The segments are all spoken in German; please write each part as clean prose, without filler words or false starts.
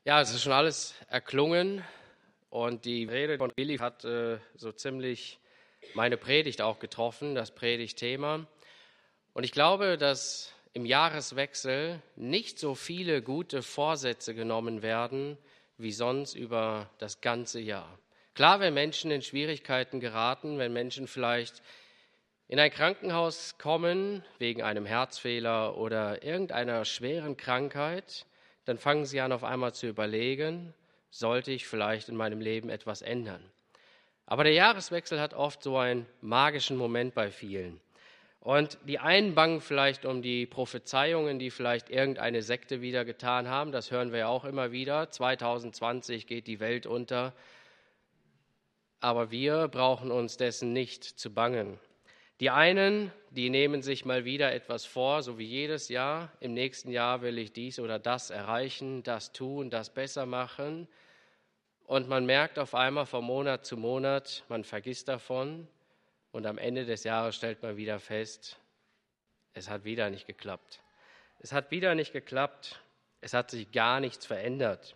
Ja, es ist schon alles erklungen und die Rede von Willi hat so ziemlich meine Predigt auch getroffen, das Predigtthema. Und ich glaube, dass im Jahreswechsel nicht so viele gute Vorsätze genommen werden wie sonst über das ganze Jahr. Klar, wenn Menschen in Schwierigkeiten geraten, wenn Menschen vielleicht in ein Krankenhaus kommen wegen einem Herzfehler oder irgendeiner schweren Krankheit, dann fangen sie an auf einmal zu überlegen, sollte ich vielleicht in meinem Leben etwas ändern. Aber der Jahreswechsel hat oft so einen magischen Moment bei vielen. Und die einen bangen vielleicht um die Prophezeiungen, die vielleicht irgendeine Sekte wieder getan haben. Das hören wir ja auch immer wieder. 2020 geht die Welt unter. Aber wir brauchen uns dessen nicht zu bangen. Die einen, die nehmen sich mal wieder etwas vor, so wie jedes Jahr. Im nächsten Jahr will ich dies oder das erreichen, das tun, das besser machen. Und man merkt auf einmal von Monat zu Monat, man vergisst davon. Und am Ende des Jahres stellt man wieder fest, es hat wieder nicht geklappt. Es hat wieder nicht geklappt. Es hat sich gar nichts verändert.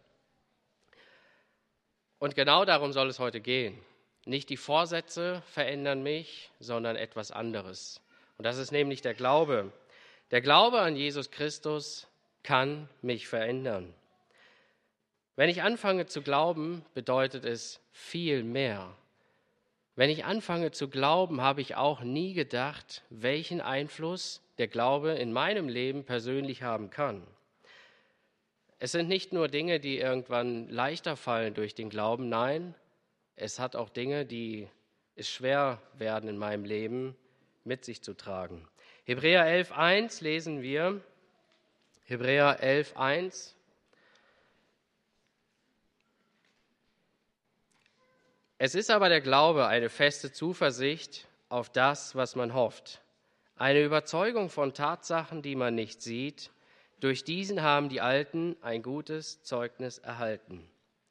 Und genau darum soll es heute gehen. Nicht die Vorsätze verändern mich, sondern etwas anderes. Und das ist nämlich der Glaube. Der Glaube an Jesus Christus kann mich verändern. Wenn ich anfange zu glauben, bedeutet es viel mehr. Wenn ich anfange zu glauben, habe ich auch nie gedacht, welchen Einfluss der Glaube in meinem Leben persönlich haben kann. Es sind nicht nur Dinge, die irgendwann leichter fallen durch den Glauben, nein, es hat auch Dinge, die es schwer werden in meinem Leben mit sich zu tragen. Hebräer 11,1 lesen wir. Hebräer 11,1. Es ist aber der Glaube eine feste Zuversicht auf das, was man hofft. Eine Überzeugung von Tatsachen, die man nicht sieht. Durch diesen haben die Alten ein gutes Zeugnis erhalten.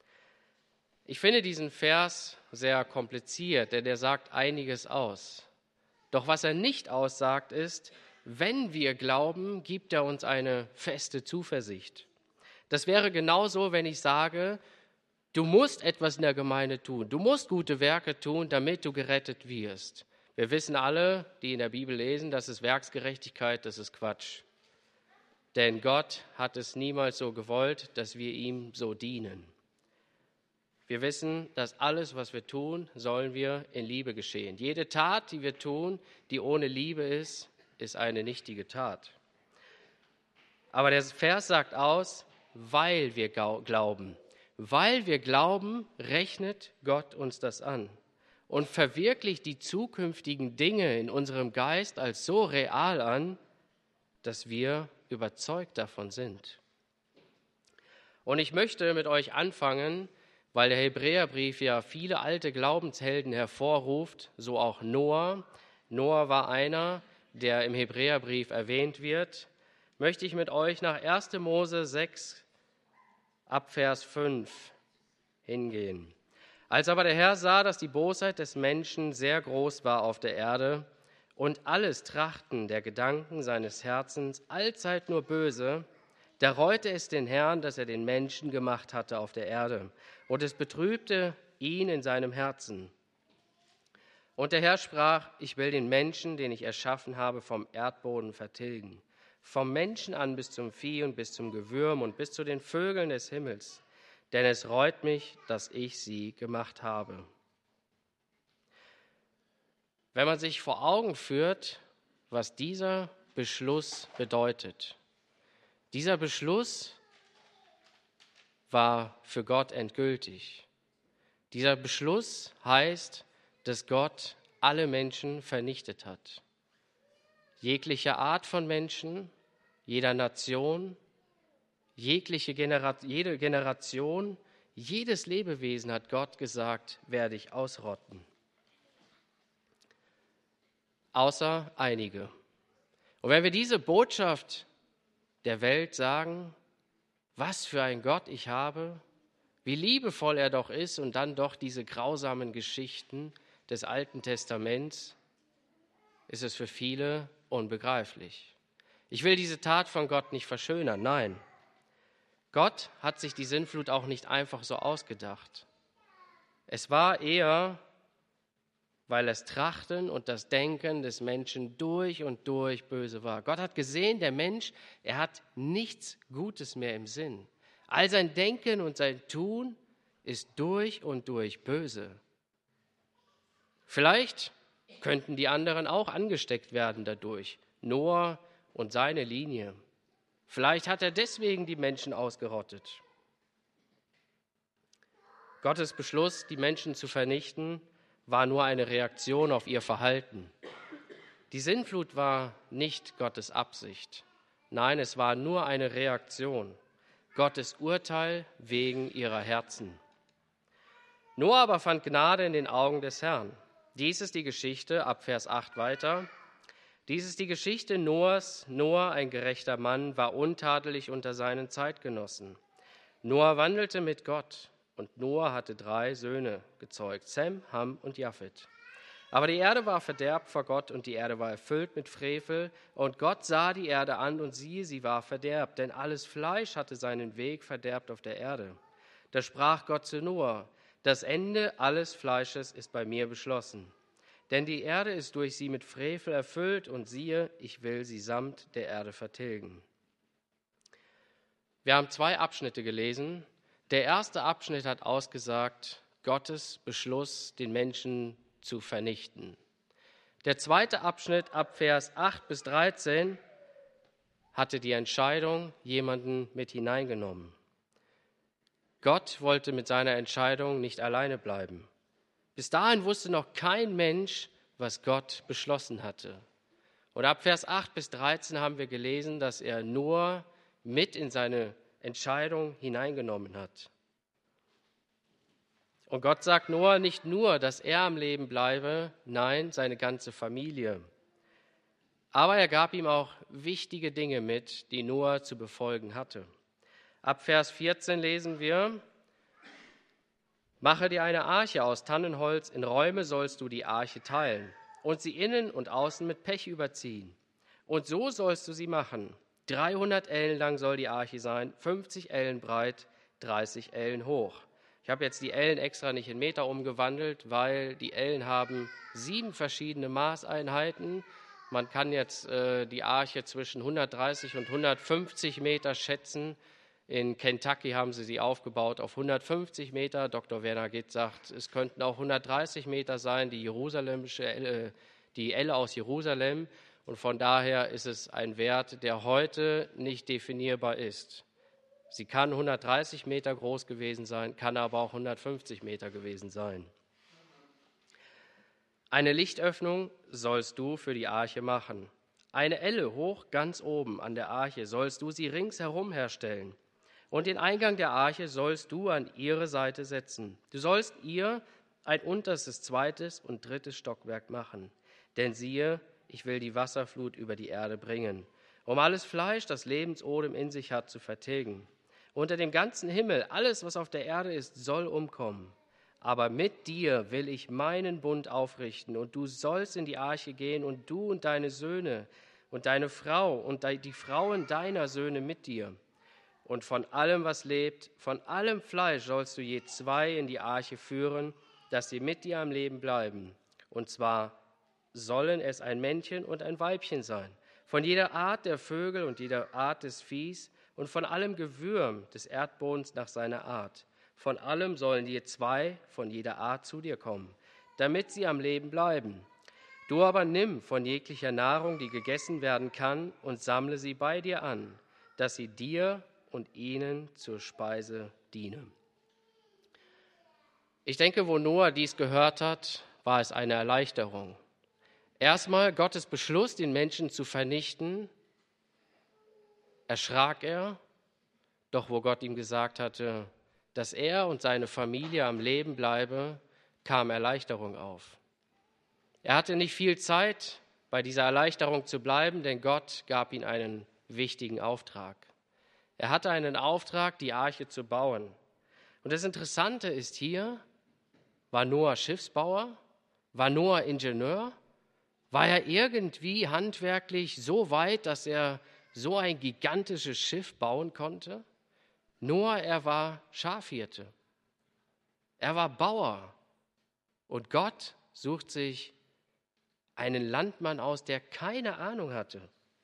Ich finde diesen Vers sehr kompliziert, denn er sagt einiges aus. Doch was er nicht aussagt ist, wenn wir glauben, gibt er uns eine feste Zuversicht. Das wäre genauso, wenn ich sage, du musst etwas in der Gemeinde tun, du musst gute Werke tun, damit du gerettet wirst. Wir wissen alle, die in der Bibel lesen, das ist Werksgerechtigkeit, das ist Quatsch. Denn Gott hat es niemals so gewollt, dass wir ihm so dienen. Wir wissen, dass alles, was wir tun, sollen wir in Liebe geschehen. Jede Tat, die wir tun, die ohne Liebe ist, ist eine nichtige Tat. Aber der Vers sagt aus, weil wir glauben. Weil wir glauben, rechnet Gott uns das an und verwirklicht die zukünftigen Dinge in unserem Geist als so real an, dass wir überzeugt davon sind. Und ich möchte mit euch anfangen, weil der Hebräerbrief ja viele alte Glaubenshelden hervorruft, so auch Noah. Noah war einer, der im Hebräerbrief erwähnt wird. Möchte ich mit euch nach 1. Mose 6 ab Vers 5 hingehen. Als aber der Herr sah, dass die Bosheit des Menschen sehr groß war auf der Erde und alles Trachten der Gedanken seines Herzens allzeit nur böse, da reute es den Herrn, dass er den Menschen gemacht hatte auf der Erde, und es betrübte ihn in seinem Herzen. Und der Herr sprach, ich will den Menschen, den ich erschaffen habe, vom Erdboden vertilgen, vom Menschen an bis zum Vieh und bis zum Gewürm und bis zu den Vögeln des Himmels, denn es reut mich, dass ich sie gemacht habe. Wenn man sich vor Augen führt, was dieser Beschluss bedeutet. Dieser Beschluss war für Gott endgültig. Dieser Beschluss heißt, dass Gott alle Menschen vernichtet hat. Jegliche Art von Menschen, jeder Nation, jede Generation, jedes Lebewesen, hat Gott gesagt, werde ich ausrotten. Außer einige. Und wenn wir diese Botschaft der Welt sagen, was für ein Gott ich habe, wie liebevoll er doch ist und dann doch diese grausamen Geschichten des Alten Testaments, ist es für viele unbegreiflich. Ich will diese Tat von Gott nicht verschönern, nein. Gott hat sich die Sintflut auch nicht einfach so ausgedacht. Es war eher, weil das Trachten und das Denken des Menschen durch und durch böse war. Gott hat gesehen, der Mensch, er hat nichts Gutes mehr im Sinn. All sein Denken und sein Tun ist durch und durch böse. Vielleicht könnten die anderen auch angesteckt werden dadurch, Noah und seine Linie. Vielleicht hat er deswegen die Menschen ausgerottet. Gottes Beschluss, die Menschen zu vernichten, war nur eine Reaktion auf ihr Verhalten. Die Sintflut war nicht Gottes Absicht. Nein, es war nur eine Reaktion. Gottes Urteil wegen ihrer Herzen. Noah aber fand Gnade in den Augen des Herrn. Dies ist die Geschichte, ab Vers 8 weiter. Dies ist die Geschichte Noahs. Noah, ein gerechter Mann, war untadelig unter seinen Zeitgenossen. Noah wandelte mit Gott. Und Noah hatte 3 Söhne gezeugt, Sem, Ham und Japhet. Aber die Erde war verderbt vor Gott und die Erde war erfüllt mit Frevel. Und Gott sah die Erde an und siehe, sie war verderbt, denn alles Fleisch hatte seinen Weg verderbt auf der Erde. Da sprach Gott zu Noah, das Ende alles Fleisches ist bei mir beschlossen. Denn die Erde ist durch sie mit Frevel erfüllt und siehe, ich will sie samt der Erde vertilgen. Wir haben 2 Abschnitte gelesen. Der erste Abschnitt hat ausgesagt, Gottes Beschluss, den Menschen zu vernichten. Der zweite Abschnitt ab Vers 8 bis 13 hatte die Entscheidung jemanden mit hineingenommen. Gott wollte mit seiner Entscheidung nicht alleine bleiben. Bis dahin wusste noch kein Mensch, was Gott beschlossen hatte. Und ab Vers 8 bis 13 haben wir gelesen, dass er nur mit in seine Entscheidung hineingenommen hat. Und Gott sagt Noah nicht nur, dass er am Leben bleibe, nein, seine ganze Familie. Aber er gab ihm auch wichtige Dinge mit, die Noah zu befolgen hatte. Ab Vers 14 lesen wir, mache dir eine Arche aus Tannenholz, in Räume sollst du die Arche teilen und sie innen und außen mit Pech überziehen. Und so sollst du sie machen. 300 Ellen lang soll die Arche sein, 50 Ellen breit, 30 Ellen hoch. Ich habe jetzt die Ellen extra nicht in Meter umgewandelt, weil die Ellen haben 7 verschiedene Maßeinheiten. Man kann jetzt die Arche zwischen 130 und 150 Meter schätzen. In Kentucky haben sie aufgebaut auf 150 Meter. Dr. Werner Gitt sagt, es könnten auch 130 Meter sein, die Elle aus Jerusalem. Und von daher ist es ein Wert, der heute nicht definierbar ist. Sie kann 130 Meter groß gewesen sein, kann aber auch 150 Meter gewesen sein. Eine Lichtöffnung sollst du für die Arche machen. Eine Elle hoch ganz oben an der Arche sollst du sie ringsherum herstellen. Und den Eingang der Arche sollst du an ihre Seite setzen. Du sollst ihr ein unterstes, 2. und 3. Stockwerk machen. Denn siehe, ich will die Wasserflut über die Erde bringen, um alles Fleisch, das Lebensodem in sich hat, zu vertilgen. Unter dem ganzen Himmel, alles, was auf der Erde ist, soll umkommen. Aber mit dir will ich meinen Bund aufrichten, und du sollst in die Arche gehen, und du und deine Söhne und deine Frau und die Frauen deiner Söhne mit dir. Und von allem, was lebt, von allem Fleisch sollst du je 2 in die Arche führen, dass sie mit dir am Leben bleiben. Und zwar sollen es ein Männchen und ein Weibchen sein, von jeder Art der Vögel und jeder Art des Viehs und von allem Gewürm des Erdbodens nach seiner Art. Von allem sollen je 2 von jeder Art zu dir kommen, damit sie am Leben bleiben. Du aber nimm von jeglicher Nahrung, die gegessen werden kann, und sammle sie bei dir an, dass sie dir und ihnen zur Speise diene. Ich denke, wo Noah dies gehört hat, war es eine Erleichterung. Erstmal Gottes Beschluss, den Menschen zu vernichten, erschrak er, doch wo Gott ihm gesagt hatte, dass er und seine Familie am Leben bleibe, kam Erleichterung auf. Er hatte nicht viel Zeit, bei dieser Erleichterung zu bleiben, denn Gott gab ihm einen wichtigen Auftrag. Er hatte einen Auftrag, die Arche zu bauen. Und das Interessante ist hier, war Noah Schiffsbauer? War Noah Ingenieur? War er irgendwie handwerklich so weit, dass er so ein gigantisches Schiff bauen konnte? Noah, er war Schafhirte. Er war Bauer. Und Gott sucht sich einen Landmann aus, der keine Ahnung hatte.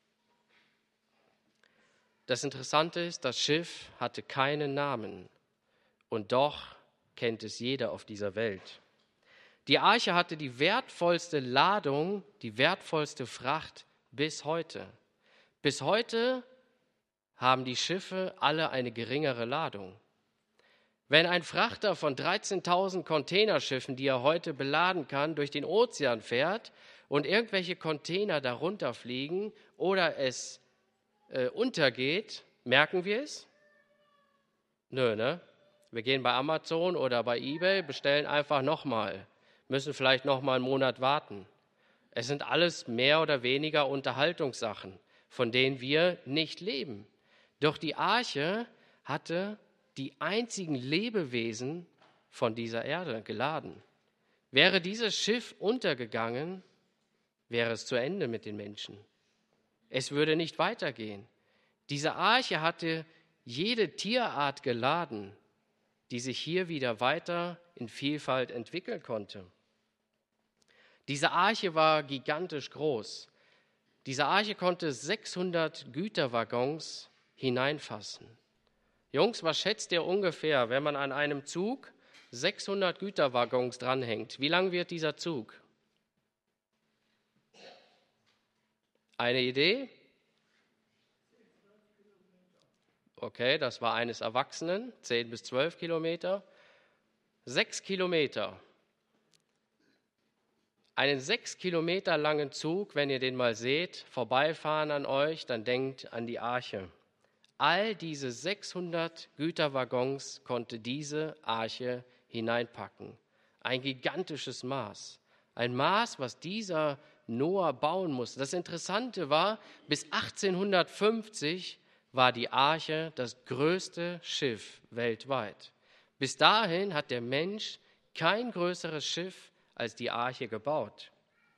Das Interessante ist, das Schiff hatte keinen Namen. Und doch kennt es jeder auf dieser Welt. Die Arche hatte die wertvollste Ladung, die wertvollste Fracht bis heute. Bis heute haben die Schiffe alle eine geringere Ladung. Wenn ein Frachter von 13.000 Containerschiffen, die er heute beladen kann, durch den Ozean fährt und irgendwelche Container darunter fliegen oder es untergeht, merken wir es? Nö, ne? Wir gehen bei Amazon oder bei eBay, bestellen einfach nochmal, müssen vielleicht nochmal einen Monat warten. Es sind alles mehr oder weniger Unterhaltungssachen, von denen wir nicht leben. Doch die Arche hatte die einzigen Lebewesen von dieser Erde geladen. Wäre dieses Schiff untergegangen, wäre es zu Ende mit den Menschen. Es würde nicht weitergehen. Diese Arche hatte jede Tierart geladen, die sich hier wieder weiter in Vielfalt entwickeln konnte. Diese Arche war gigantisch groß. Diese Arche konnte 600 Güterwaggons hineinfassen. Jungs, was schätzt ihr ungefähr, wenn man an einem Zug 600 Güterwaggons dranhängt? Wie lang wird dieser Zug? Eine Idee? Okay, das war eines Erwachsenen, 10 bis 12 Kilometer. 6 Kilometer. Einen 6 Kilometer langen Zug, wenn ihr den mal seht, vorbeifahren an euch, dann denkt an die Arche. All diese 600 Güterwaggons konnte diese Arche hineinpacken. Ein gigantisches Maß. Ein Maß, was dieser Noah bauen musste. Das Interessante war, bis 1850 war die Arche das größte Schiff weltweit. Bis dahin hat der Mensch kein größeres Schiff als die Arche gebaut.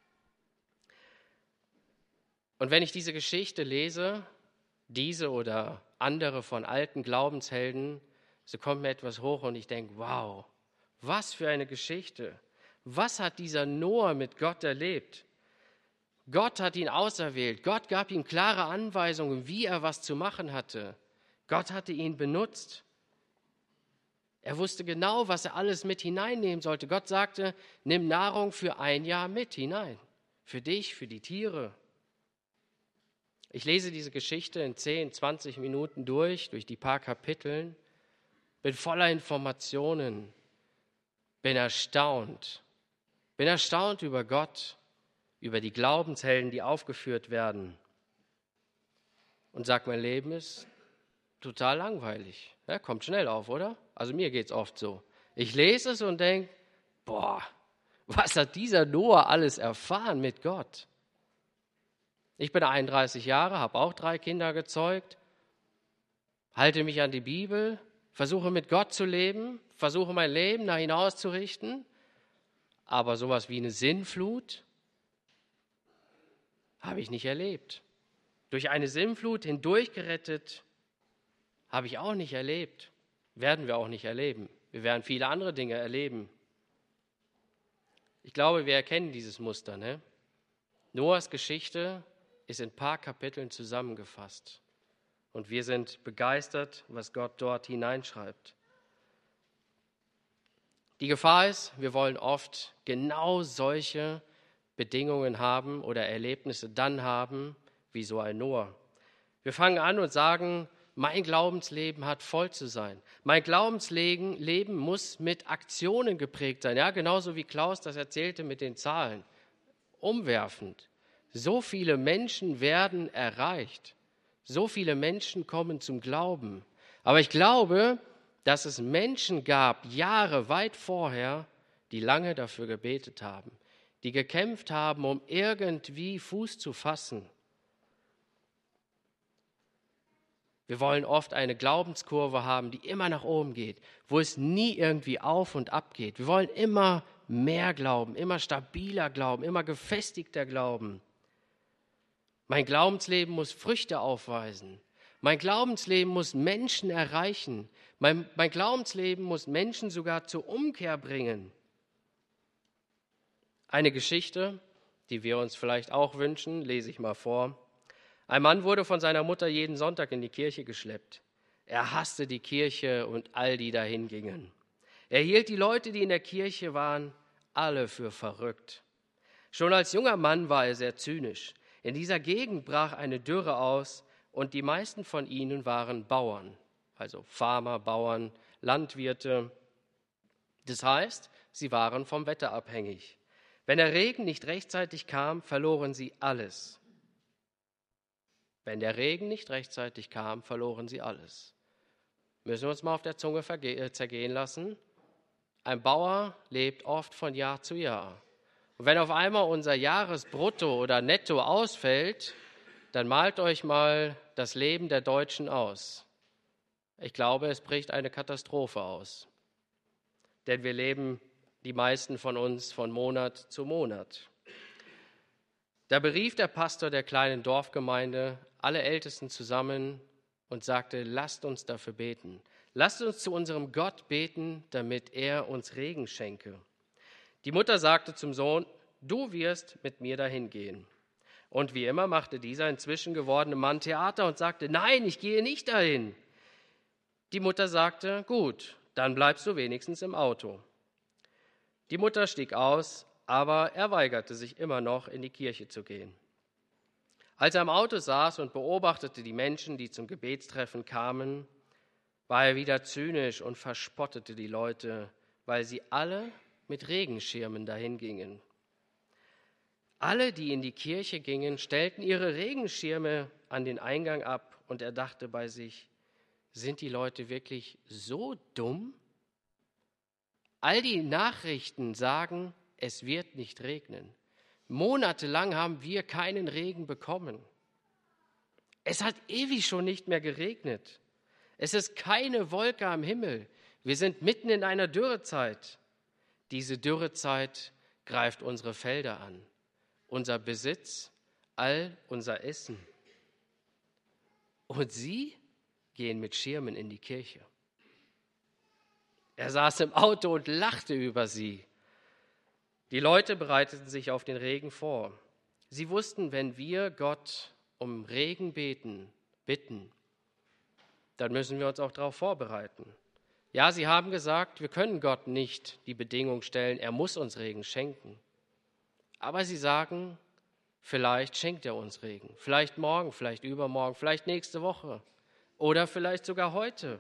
Und wenn ich diese Geschichte lese, diese oder andere von alten Glaubenshelden, so kommt mir etwas hoch und ich denke, wow, was für eine Geschichte. Was hat dieser Noah mit Gott erlebt? Gott hat ihn auserwählt. Gott gab ihm klare Anweisungen, wie er was zu machen hatte. Gott hatte ihn benutzt. Er wusste genau, was er alles mit hineinnehmen sollte. Gott sagte, nimm Nahrung für ein Jahr mit hinein. Für dich, für die Tiere. Ich lese diese Geschichte in 10, 20 Minuten durch die paar Kapiteln, bin voller Informationen, bin erstaunt über Gott, über die Glaubenshelden, die aufgeführt werden. Und sag, mein Leben ist total langweilig. Ja, kommt schnell auf, oder? Also mir geht es oft so. Ich lese es und denke, boah, was hat dieser Noah alles erfahren mit Gott? Ich bin 31 Jahre, habe auch 3 Kinder gezeugt, halte mich an die Bibel, versuche mit Gott zu leben, versuche mein Leben nach hinaus zu richten, aber sowas wie eine Sinnflut habe ich nicht erlebt. Durch eine Sinnflut hindurchgerettet habe ich auch nicht erlebt, werden wir auch nicht erleben. Wir werden viele andere Dinge erleben. Ich glaube, wir erkennen dieses Muster, ne? Noahs Geschichte ist in ein paar Kapiteln zusammengefasst. Und wir sind begeistert, was Gott dort hineinschreibt. Die Gefahr ist, wir wollen oft genau solche Bedingungen haben oder Erlebnisse dann haben, wie so ein Noah. Wir fangen an und sagen, mein Glaubensleben hat voll zu sein. Mein Glaubensleben muss mit Aktionen geprägt sein. Ja, genauso wie Klaus das erzählte mit den Zahlen. Umwerfend. So viele Menschen werden erreicht. So viele Menschen kommen zum Glauben. Aber ich glaube, dass es Menschen gab, Jahre weit vorher, die lange dafür gebetet haben, die gekämpft haben, um irgendwie Fuß zu fassen. Wir wollen oft eine Glaubenskurve haben, die immer nach oben geht, wo es nie irgendwie auf und ab geht. Wir wollen immer mehr glauben, immer stabiler glauben, immer gefestigter glauben. Mein Glaubensleben muss Früchte aufweisen. Mein Glaubensleben muss Menschen erreichen. Mein Glaubensleben muss Menschen sogar zur Umkehr bringen. Eine Geschichte, die wir uns vielleicht auch wünschen, lese ich mal vor. Ein Mann wurde von seiner Mutter jeden Sonntag in die Kirche geschleppt. Er hasste die Kirche und all die dahin gingen. Er hielt die Leute, die in der Kirche waren, alle für verrückt. Schon als junger Mann war er sehr zynisch. In dieser Gegend brach eine Dürre aus und die meisten von ihnen waren Bauern, also Farmer, Bauern, Landwirte. Das heißt, sie waren vom Wetter abhängig. Wenn der Regen nicht rechtzeitig kam, verloren sie alles. Wenn der Regen nicht rechtzeitig kam, verloren sie alles. Müssen wir uns mal auf der Zunge zergehen lassen. Ein Bauer lebt oft von Jahr zu Jahr. Und wenn auf einmal unser Jahresbrutto oder Netto ausfällt, dann malt euch mal das Leben der Deutschen aus. Ich glaube, es bricht eine Katastrophe aus. Denn wir leben, die meisten von uns, von Monat zu Monat. Da berief der Pastor der kleinen Dorfgemeinde alle Ältesten zusammen und sagte, lasst uns dafür beten. Lasst uns zu unserem Gott beten, damit er uns Regen schenke. Die Mutter sagte zum Sohn, du wirst mit mir dahin gehen. Und wie immer machte dieser inzwischen gewordene Mann Theater und sagte, nein, ich gehe nicht dahin. Die Mutter sagte, gut, dann bleibst du wenigstens im Auto. Die Mutter stieg aus, aber er weigerte sich immer noch, in die Kirche zu gehen. Als er im Auto saß und beobachtete die Menschen, die zum Gebetstreffen kamen, war er wieder zynisch und verspottete die Leute, weil sie alle mit Regenschirmen dahin gingen. Alle, die in die Kirche gingen, stellten ihre Regenschirme an den Eingang ab und er dachte bei sich, sind die Leute wirklich so dumm? All die Nachrichten sagen, es wird nicht regnen. Monatelang haben wir keinen Regen bekommen. Es hat ewig schon nicht mehr geregnet. Es ist keine Wolke am Himmel. Wir sind mitten in einer Dürrezeit. Diese Dürrezeit greift unsere Felder an, unser Besitz, all unser Essen. Und sie gehen mit Schirmen in die Kirche. Er saß im Auto und lachte über sie. Die Leute bereiteten sich auf den Regen vor. Sie wussten, wenn wir Gott um Regen bitten, dann müssen wir uns auch darauf vorbereiten. Ja, sie haben gesagt, wir können Gott nicht die Bedingung stellen, er muss uns Regen schenken. Aber sie sagen, vielleicht schenkt er uns Regen. Vielleicht morgen, vielleicht übermorgen, vielleicht nächste Woche oder vielleicht sogar heute.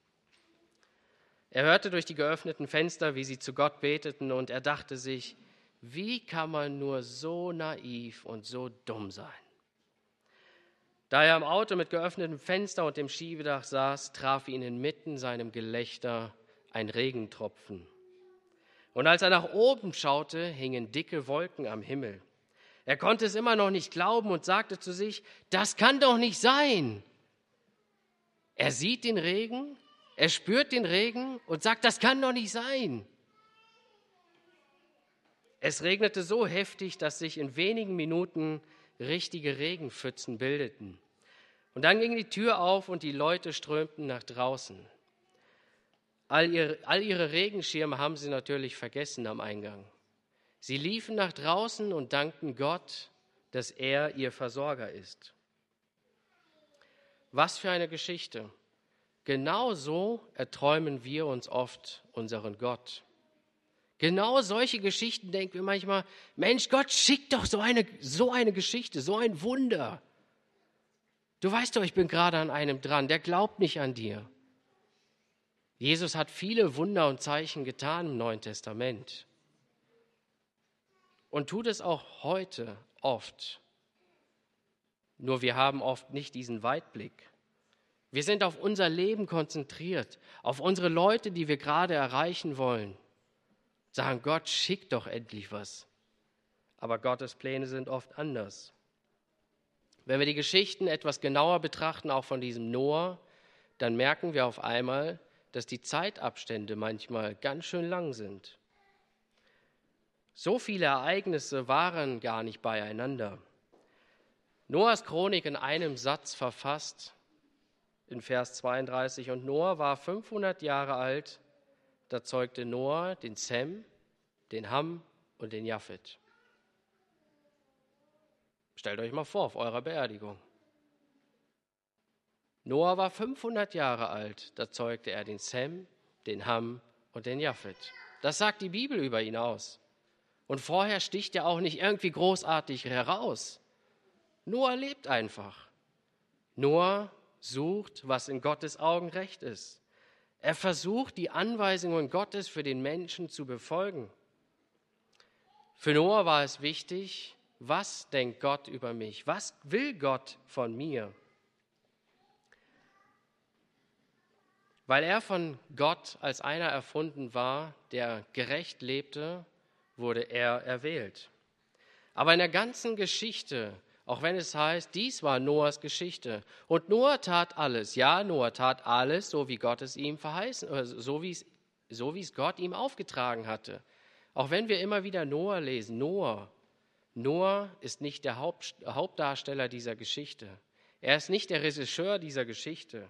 Er hörte durch die geöffneten Fenster, wie sie zu Gott beteten, und er dachte sich, wie kann man nur so naiv und so dumm sein? Da er im Auto mit geöffnetem Fenster und dem Schiebedach saß, traf ihn inmitten seinem Gelächter ein Regentropfen. Und als er nach oben schaute, hingen dicke Wolken am Himmel. Er konnte es immer noch nicht glauben und sagte zu sich, das kann doch nicht sein. Er sieht den Regen, er spürt den Regen und sagt, das kann doch nicht sein. Es regnete so heftig, dass sich in wenigen Minuten richtige Regenpfützen bildeten. Und dann ging die Tür auf und die Leute strömten nach draußen. All ihre Regenschirme haben sie natürlich vergessen am Eingang. Sie liefen nach draußen und dankten Gott, dass er ihr Versorger ist. Was für eine Geschichte. Genau so erträumen wir uns oft unseren Gott. Genau solche Geschichten denken wir manchmal, Mensch, Gott schickt doch so eine Geschichte, so ein Wunder. Du weißt doch, ich bin gerade an einem dran, der glaubt nicht an dir. Jesus hat viele Wunder und Zeichen getan im Neuen Testament und tut es auch heute oft. Nur wir haben oft nicht diesen Weitblick. Wir sind auf unser Leben konzentriert, auf unsere Leute, die wir gerade erreichen wollen. Sagen, Gott, schick doch endlich was. Aber Gottes Pläne sind oft anders. Wenn wir die Geschichten etwas genauer betrachten, auch von diesem Noah, dann merken wir auf einmal, dass die Zeitabstände manchmal ganz schön lang sind. So viele Ereignisse waren gar nicht beieinander. Noahs Chronik in einem Satz verfasst, in Vers 32, und Noah war 500 Jahre alt, da zeugte Noah den Sem, den Ham und den Japhet. Stellt euch mal vor, auf eurer Beerdigung. Noah war 500 Jahre alt, da zeugte er den Sem, den Ham und den Japhet. Das sagt die Bibel über ihn aus. Und vorher sticht er auch nicht irgendwie großartig heraus. Noah lebt einfach. Noah sucht, was in Gottes Augen recht ist. Er versucht, die Anweisungen Gottes für den Menschen zu befolgen. Für Noah war es wichtig, was denkt Gott über mich? Was will Gott von mir? Weil er von Gott als einer erfunden war, der gerecht lebte, wurde er erwählt. Aber in der ganzen Geschichte, auch wenn es heißt, dies war Noahs Geschichte. Und Noah tat alles. Ja, Noah tat alles, so wie Gott es ihm verheißen, so wie es Gott ihm aufgetragen hatte. Auch wenn wir immer wieder Noah lesen, Noah ist nicht der Hauptdarsteller dieser Geschichte. Er ist nicht der Regisseur dieser Geschichte.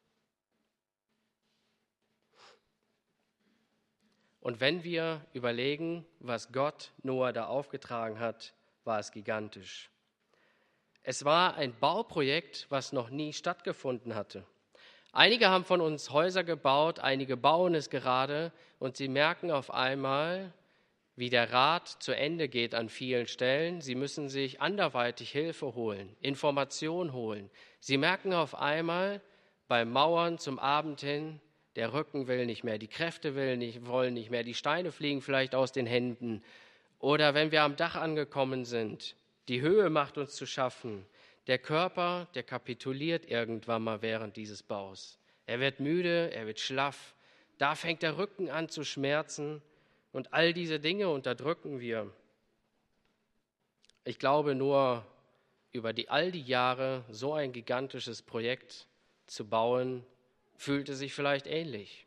Und wenn wir überlegen, was Gott Noah da aufgetragen hat, war es gigantisch. Es war ein Bauprojekt, was noch nie stattgefunden hatte. Einige haben von uns Häuser gebaut, einige bauen es gerade und sie merken auf einmal, wie der Rat zu Ende geht an vielen Stellen. Sie müssen sich anderweitig Hilfe holen, Information holen. Sie merken auf einmal beim Mauern zum Abend hin, der Rücken will nicht mehr, die Kräfte wollen nicht mehr, die Steine fliegen vielleicht aus den Händen. Oder wenn wir am Dach angekommen sind, die Höhe macht uns zu schaffen. Der Körper, der kapituliert irgendwann mal während dieses Baus. Er wird müde, er wird schlaff. Da fängt der Rücken an zu schmerzen. Und all diese Dinge unterdrücken wir. Ich glaube, nur über all die Jahre so ein gigantisches Projekt zu bauen, fühlte sich vielleicht ähnlich.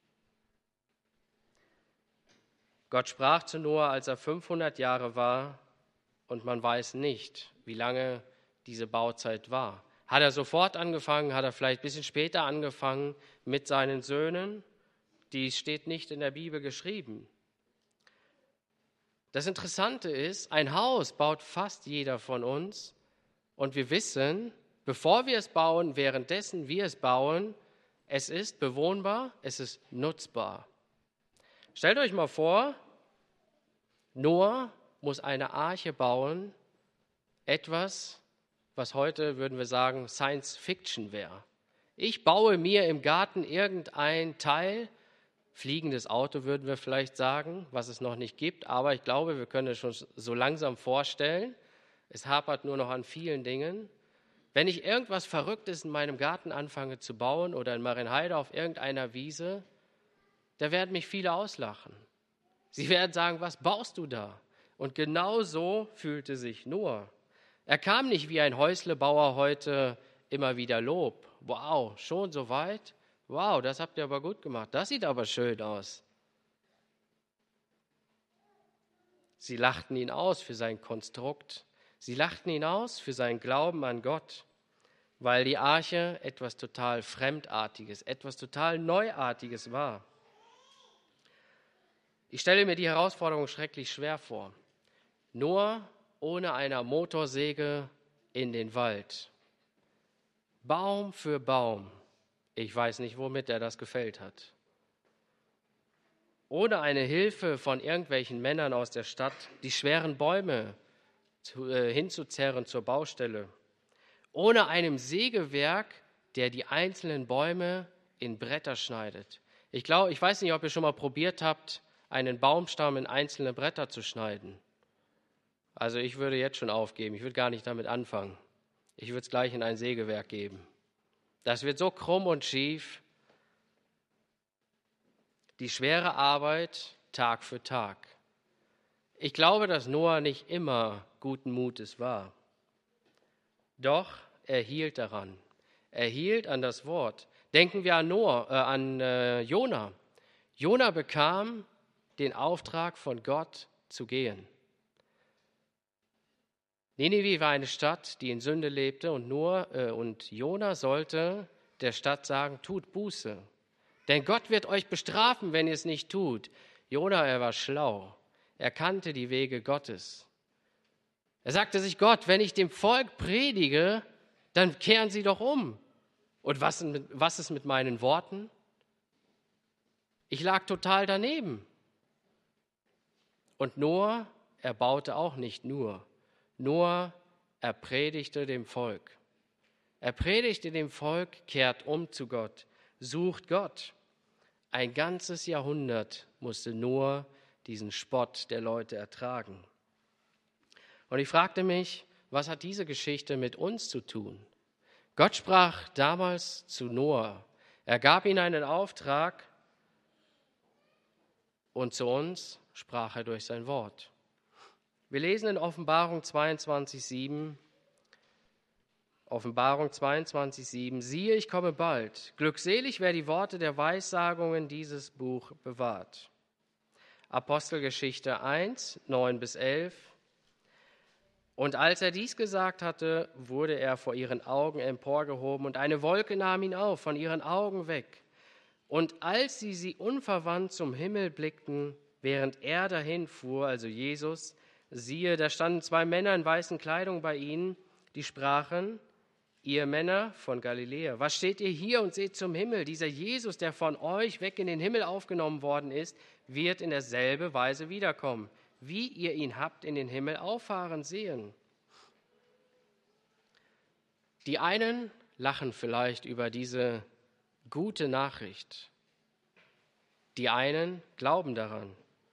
Gott sprach zu Noah, als er 500 Jahre war, und man weiß nicht, wie lange diese Bauzeit war. Hat er sofort angefangen, hat er vielleicht ein bisschen später angefangen mit seinen Söhnen? Dies steht nicht in der Bibel geschrieben. Das Interessante ist, ein Haus baut fast jeder von uns und wir wissen, bevor wir es bauen, währenddessen wir es bauen, es ist bewohnbar, es ist nutzbar. Stellt euch mal vor, Noah muss eine Arche bauen, etwas, was heute, würden wir sagen, Science Fiction wäre. Ich baue mir im Garten irgendein Teil, fliegendes Auto würden wir vielleicht sagen, was es noch nicht gibt, aber ich glaube, wir können es schon so langsam vorstellen. Es hapert nur noch an vielen Dingen. Wenn ich irgendwas Verrücktes in meinem Garten anfange zu bauen oder in Marienheide auf irgendeiner Wiese, da werden mich viele auslachen. Sie werden sagen, was baust du da? Und genau so fühlte sich Noah. Er kam nicht wie ein Häuslebauer heute immer wieder Lob. Wow, schon so weit? Wow, das habt ihr aber gut gemacht. Das sieht aber schön aus. Sie lachten ihn aus für sein Konstrukt. Sie lachten ihn aus für seinen Glauben an Gott, weil die Arche etwas total Fremdartiges, etwas total Neuartiges war. Ich stelle mir die Herausforderung schrecklich schwer vor. Noah ohne eine Motorsäge in den Wald. Baum für Baum. Ich weiß nicht, womit er das gefällt hat. Ohne eine Hilfe von irgendwelchen Männern aus der Stadt, die schweren Bäume hinzuzerren zur Baustelle. Ohne einem Sägewerk, der die einzelnen Bäume in Bretter schneidet. Ich weiß nicht, ob ihr schon mal probiert habt, einen Baumstamm in einzelne Bretter zu schneiden. Also ich würde jetzt schon aufgeben, ich würde gar nicht damit anfangen. Ich würde es gleich in ein Sägewerk geben. Das wird so krumm und schief. Die schwere Arbeit Tag für Tag. Ich glaube, dass Noah nicht immer guten Mutes war. Doch er hielt daran. Er hielt an das Wort. Denken wir an Jona. Jona bekam den Auftrag von Gott zu gehen. Ninive war eine Stadt, die in Sünde lebte und Jona sollte der Stadt sagen, tut Buße. Denn Gott wird euch bestrafen, wenn ihr es nicht tut. Jona, er war schlau. Er kannte die Wege Gottes. Er sagte sich, Gott, wenn ich dem Volk predige, dann kehren sie doch um. Und was ist mit meinen Worten? Ich lag total daneben. Und Noah, er baute auch nicht nur. Noah, er predigte dem Volk. Er predigte dem Volk, kehrt um zu Gott, sucht Gott. Ein ganzes Jahrhundert musste Noah diesen Spott der Leute ertragen. Und ich fragte mich, was hat diese Geschichte mit uns zu tun? Gott sprach damals zu Noah. Er gab ihm einen Auftrag und zu uns sprach er durch sein Wort. Wir lesen in Offenbarung 22,7, siehe, ich komme bald. Glückselig, wer die Worte der Weissagungen dieses Buch bewahrt. Apostelgeschichte 1, 9-11. Und als er dies gesagt hatte, wurde er vor ihren Augen emporgehoben und eine Wolke nahm ihn auf, von ihren Augen weg. Und als sie unverwandt zum Himmel blickten, während er dahin fuhr, also Jesus, siehe, da standen 2 Männer in weißen Kleidung bei ihnen, die sprachen, ihr Männer von Galiläa, was steht ihr hier und seht zum Himmel? Dieser Jesus, der von euch weg in den Himmel aufgenommen worden ist, wird in derselbe Weise wiederkommen, wie ihr ihn habt in den Himmel auffahren sehen. Die einen lachen vielleicht über diese gute Nachricht. Die einen glauben daran.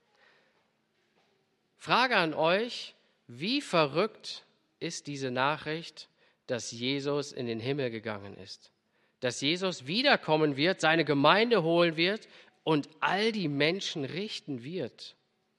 Frage an euch, wie verrückt ist diese Nachricht, dass Jesus in den Himmel gegangen ist, dass Jesus wiederkommen wird, seine Gemeinde holen wird und all die Menschen richten wird.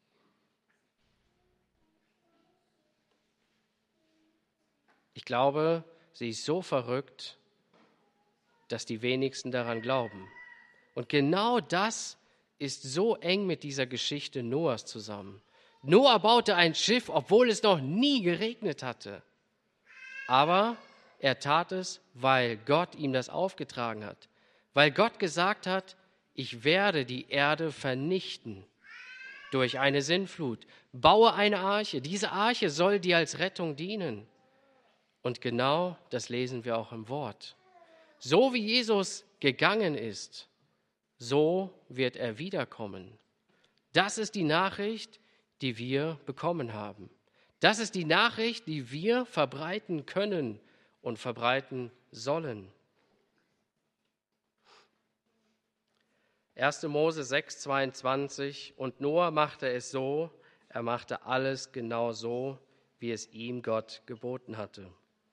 Ich glaube, sie ist so verrückt, dass die wenigsten daran glauben. Und genau das ist so eng mit dieser Geschichte Noahs zusammen. Noah baute ein Schiff, obwohl es noch nie geregnet hatte. Aber er tat es, weil Gott ihm das aufgetragen hat. Weil Gott gesagt hat, ich werde die Erde vernichten durch eine Sintflut. Baue eine Arche. Diese Arche soll dir als Rettung dienen. Und genau das lesen wir auch im Wort. So wie Jesus gegangen ist, so wird er wiederkommen. Das ist die Nachricht, die wir bekommen haben. Das ist die Nachricht, die wir verbreiten können und verbreiten sollen. 1. Mose 6,22 und Noah machte es so, er machte alles genau so, wie es ihm Gott geboten hatte.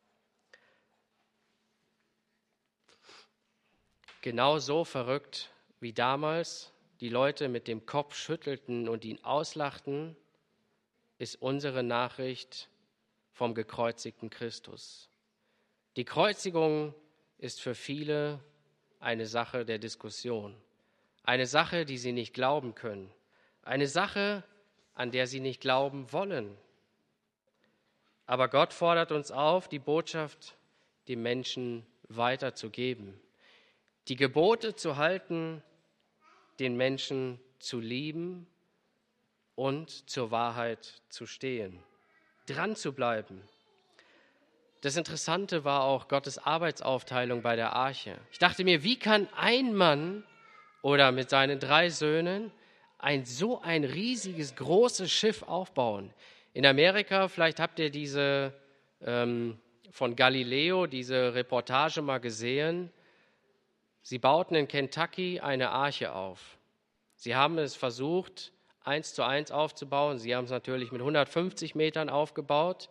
Genau so verrückt, wie damals die Leute mit dem Kopf schüttelten und ihn auslachten, ist unsere Nachricht vom gekreuzigten Christus. Die Kreuzigung ist für viele eine Sache der Diskussion, eine Sache, die sie nicht glauben können, eine Sache, an der sie nicht glauben wollen. Aber Gott fordert uns auf, die Botschaft den Menschen weiterzugeben, die Gebote zu halten, den Menschen zu lieben und zur Wahrheit zu stehen, dran zu bleiben. Das Interessante war auch Gottes Arbeitsaufteilung bei der Arche. Ich dachte mir, wie kann ein Mann oder mit seinen 3 Söhnen so ein riesiges, großes Schiff aufbauen? In Amerika, vielleicht habt ihr diese von Galileo, diese Reportage mal gesehen. Sie bauten in Kentucky eine Arche auf. Sie haben es versucht, 1:1 aufzubauen. Sie haben es natürlich mit 150 Metern aufgebaut.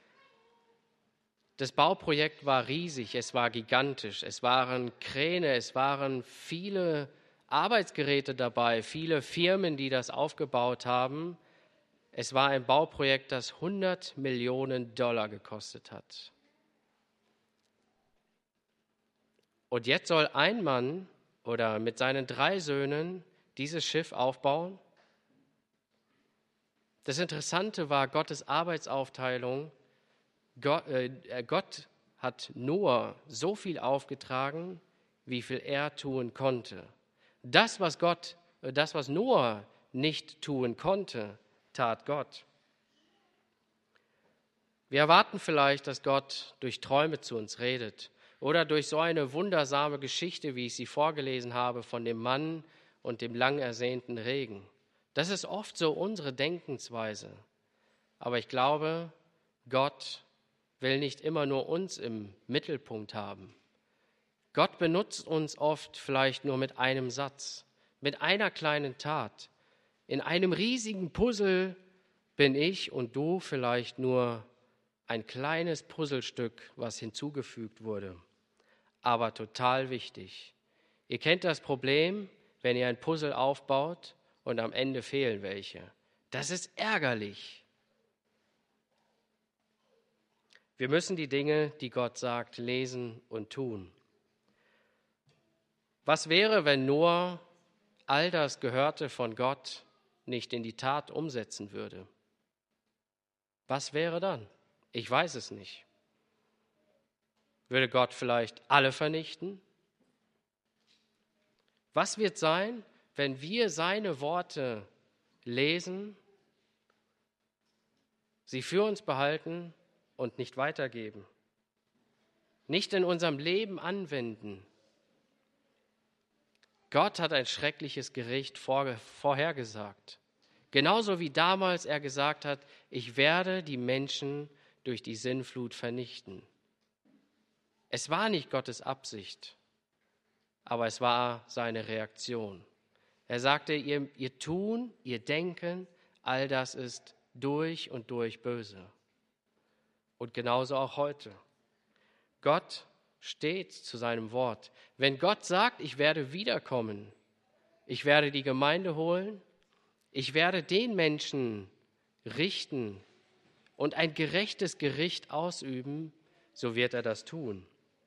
Das Bauprojekt war riesig, es war gigantisch. Es waren Kräne, es waren viele Arbeitsgeräte dabei, viele Firmen, die das aufgebaut haben. Es war ein Bauprojekt, das $100 Millionen gekostet hat. Und jetzt soll ein Mann oder mit seinen 3 Söhnen dieses Schiff aufbauen. Das Interessante war Gottes Arbeitsaufteilung. Gott hat Noah so viel aufgetragen, wie viel er tun konnte. Das, was Noah nicht tun konnte, tat Gott. Wir erwarten vielleicht, dass Gott durch Träume zu uns redet oder durch so eine wundersame Geschichte, wie ich sie vorgelesen habe, von dem Mann und dem lang ersehnten Regen. Das ist oft so unsere Denkensweise. Aber ich glaube, Gott will nicht immer nur uns im Mittelpunkt haben. Gott benutzt uns oft vielleicht nur mit einem Satz, mit einer kleinen Tat. In einem riesigen Puzzle bin ich und du vielleicht nur ein kleines Puzzlestück, was hinzugefügt wurde, aber total wichtig. Ihr kennt das Problem, wenn ihr ein Puzzle aufbaut und am Ende fehlen welche. Das ist ärgerlich. Wir müssen die Dinge, die Gott sagt, lesen und tun. Was wäre, wenn Noah all das Gehörte von Gott nicht in die Tat umsetzen würde? Was wäre dann? Ich weiß es nicht. Würde Gott vielleicht alle vernichten? Was wird sein, wenn wir seine Worte lesen, sie für uns behalten und nicht weitergeben? Nicht in unserem Leben anwenden? Gott hat ein schreckliches Gericht vorhergesagt. Genauso wie damals er gesagt hat, ich werde die Menschen durch die Sintflut vernichten. Es war nicht Gottes Absicht, aber es war seine Reaktion. Er sagte, ihr Tun, ihr Denken, all das ist durch und durch böse. Und genauso auch heute. Gott steht zu seinem Wort. Wenn Gott sagt, ich werde wiederkommen, ich werde die Gemeinde holen, ich werde den Menschen richten und ein gerechtes Gericht ausüben, so wird er das tun.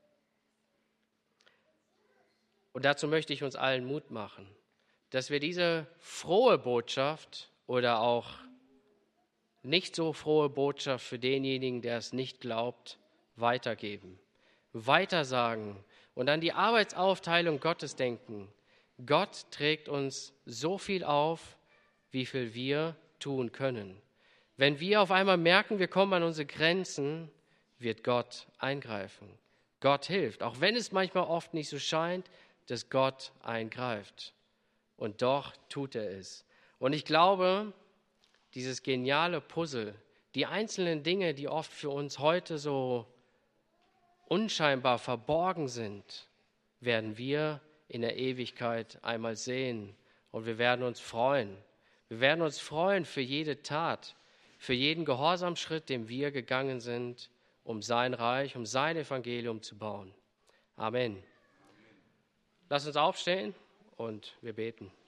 Und dazu möchte ich uns allen Mut machen, dass wir diese frohe Botschaft oder auch nicht so frohe Botschaft für denjenigen, der es nicht glaubt, weitergeben, weitersagen und an die Arbeitsaufteilung Gottes denken. Gott trägt uns so viel auf, wie viel wir tun können. Wenn wir auf einmal merken, wir kommen an unsere Grenzen, wird Gott eingreifen. Gott hilft, auch wenn es manchmal oft nicht so scheint, dass Gott eingreift. Und doch tut er es. Und ich glaube, dieses geniale Puzzle, die einzelnen Dinge, die oft für uns heute so unscheinbar verborgen sind, werden wir in der Ewigkeit einmal sehen. Und wir werden uns freuen. Wir werden uns freuen für jede Tat, für jeden Gehorsamschritt, den wir gegangen sind, um sein Reich, um sein Evangelium zu bauen. Amen. Lass uns aufstehen und wir beten.